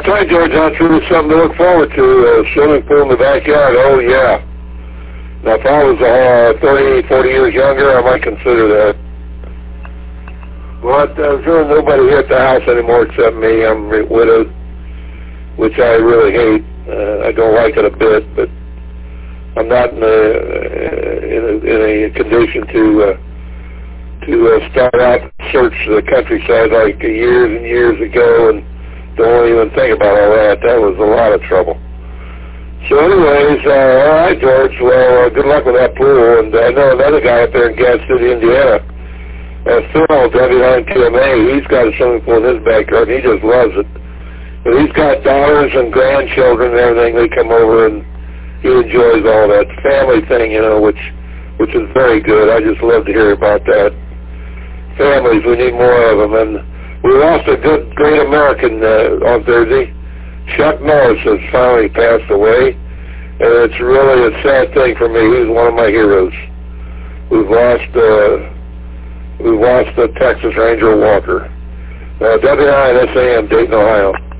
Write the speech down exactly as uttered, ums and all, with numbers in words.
tell you, George, that's really something to look forward to. Uh, swimming pool in the backyard, oh, yeah. Now, if I was uh, thirty, forty years younger, I might consider that. But uh, there's really nobody here at the house anymore except me. I'm widowed, which I really hate. Uh, I don't like it a bit, but I'm not in a, in a, in a condition to uh, to uh, start out and search the countryside like years and years ago and don't even think about all that. That was a lot of trouble. So anyways, uh, all right, George, well, uh, good luck with that pool. And I know another guy up there in Gas City, Indiana, uh, Phil, W nine P M A, he's got a swimming pool in his backyard, and he just loves it. But he's got daughters and grandchildren and everything. They come over, and he enjoys all that family thing, you know, which which is very good. I just love to hear about that. Families, we need more of them. And we lost a good, great American uh, on Thursday. Chuck Norris has finally passed away, and it's really a sad thing for me. He's one of my heroes. We've lost, uh, we've lost the Texas Ranger Walker. Uh, W nine S A M, Dayton, Ohio.